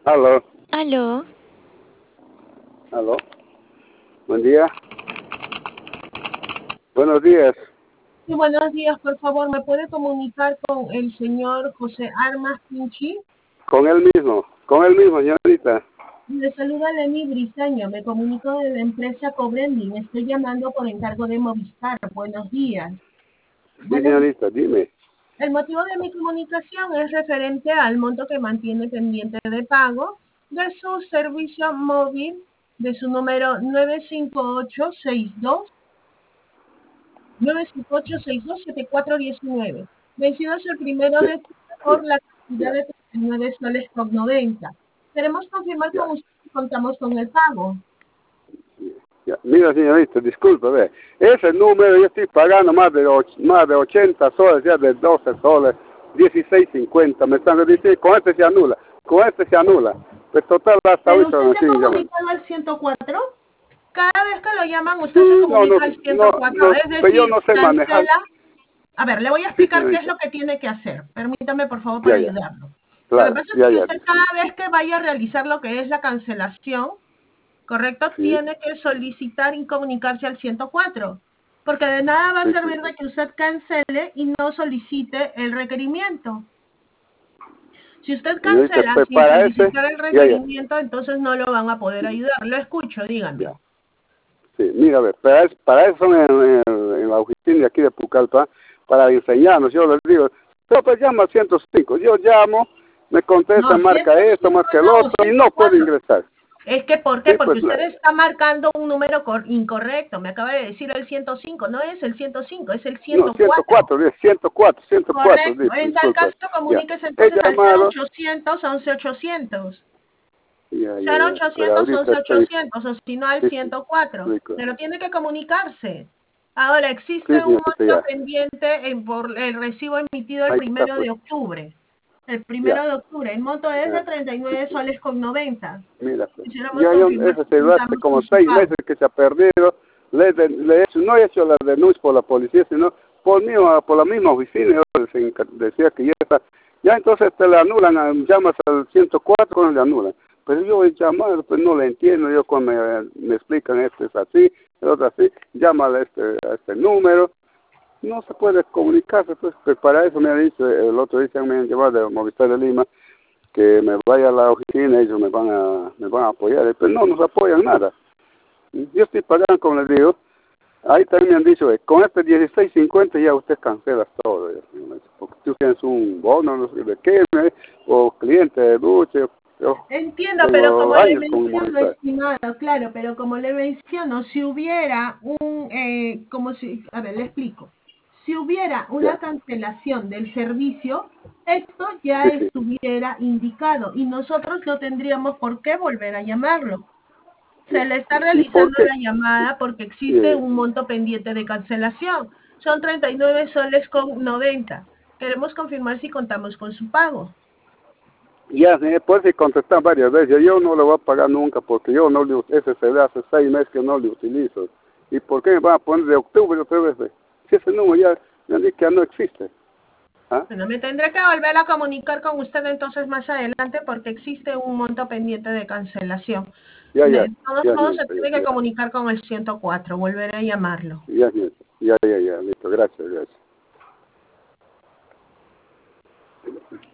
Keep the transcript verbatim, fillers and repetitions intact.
Aló. Aló. Aló. Buen día. Buenos días. Sí, buenos días, por favor, ¿me puede comunicar con el señor José Armas Pinchi? Con él mismo, con él mismo, señorita. Le saluda Lenny Briseño, me comunico de la empresa Cobrendi, me estoy llamando por encargo de Movistar. Buenos días. Sí, Bueno, señorita, dime. el motivo de mi comunicación es referente al monto que mantiene pendiente de pago de su servicio móvil, de su número nueve cinco ocho seis dos nueve cinco ocho seis dos siete cuatro uno nueve, vencidos el primero Sí, de octubre por la cantidad ya, de treinta y nueve soles con noventa. Queremos confirmar ya, con usted si contamos con el pago. ya. Mira, señorita, disculpe, ve. Ese número yo estoy pagando más de och más de ochenta soles, ya de doce soles, dieciséis cincuenta. Me están diciendo, con este se anula, con este se anula. Pues total, hasta hoy ¿Pero son usted se así, ha llaman. comunicado al ciento cuatro? Cada vez que lo llaman, usted se Sí, no, no, comunica al no, ciento cuatro. no, Es pero yo decir, no sé manejar. cancela. A ver, le voy a Sí, explicar qué es señorita. lo que tiene que hacer. Permítame, por favor, Ya, para ya, ayudarlo. Lo que claro, pasa es ya, que ya, usted cada disculpe. vez que vaya a realizar lo que es la cancelación, ¿correcto? Sí, Tiene que solicitar y comunicarse al ciento cuatro. Porque de nada va a sí, sí, servir sí. de que usted cancele y no solicite el requerimiento. Si usted Señorita, cancela pues sin para ese, solicitar el ya, ya, requerimiento, entonces no lo van a poder ayudar. Lo escucho, dígame. ya. Sí, mira, a ver, para eso, para eso son en, en, en la oficina de aquí de Pucallpa, para enseñarnos. Yo les digo, pero pues llama al ciento cinco. Yo llamo, me contesta, No, marca esto, ciento cinco marca el no, otro, y no puedo ciento cuatro. ingresar. Es que, ¿por qué? Sí, Porque pues, usted la, está marcando un número incorrecto. Me acaba de decir el ciento cinco. No es el ciento cinco, es el no, ciento ciento cuatro. cuatro, dice, ciento cuatro, ciento cuatro, Correcto. dice, En tal disculpa. caso, Ya, comuníquese he entonces al cero llamado, ochocientos once ochocientos. ya, ya, cero ya, pero ochocientos ahorita once estoy, ochocientos o si no al sí, sí, ciento cuatro. explico. Pero tiene que comunicarse. Ahora, Sí, existe un señorita, monto ya, pendiente en, por el recibo emitido el ahí está, primero pues, de octubre. El ya, primero de octubre. El monto es de ya, treinta y sí, nueve sí. soles con noventa. Mira, pues, Quisiéramos ya yo, confirmar ese si celular hace contamos como con su seis pago. meses que se ha perdido, le, de- le he hecho, no he hecho la denuncia por la policía, sino por, mí, por la misma oficina, yo les enca- decía que ya está, ya entonces te le anulan, ah, llamas al ciento cuatro cuando le anulan. Pero yo he llamado, pues no le entiendo, yo cuando me, me explican este es así, el otro así, llama a este, a este número, no se puede comunicarse, pues, pues para eso me ha dicho, el otro día me han llevado de Movistar de Lima, que me vaya a la oficina, ellos me van a me van a apoyar, pero no nos apoyan nada. Yo estoy pagando, como les digo, ahí también me han dicho, eh, con este dieciséis cincuenta ya usted cancela todo, eh, porque tú tienes un bono, no sé de qué, eh, o cliente de duche, yo Entiendo, pero tengo como le años con menciono, Movistar. estimado, claro, pero como le menciono, si hubiera un, eh, como si, a ver, le explico. Si hubiera una Ya, cancelación del servicio, esto ya sí, sí. estuviera indicado y nosotros no tendríamos por qué volver a llamarlo. Se le está ¿Y por realizando qué? la llamada porque existe Eh, un monto pendiente de cancelación. Son treinta y nueve soles con noventa. Queremos confirmar si contamos con su pago. ya, eh, pues si contestar varias veces, yo no lo voy a pagar nunca porque yo no le, ese se le hace seis meses que no lo utilizo. ¿Y por qué me van a poner de octubre otra vez? Si ese número ya, ya dije que ya no existe. ¿Ah? Bueno, me tendré que volver a comunicar con usted entonces más adelante porque existe un monto pendiente de cancelación. Ya, ya, De todos ya, modos, se señorita, tiene ya, que ya, comunicar con el ciento cuatro. Volveré a llamarlo. ya, señorita, ya, ya, ya, listo, gracias, gracias.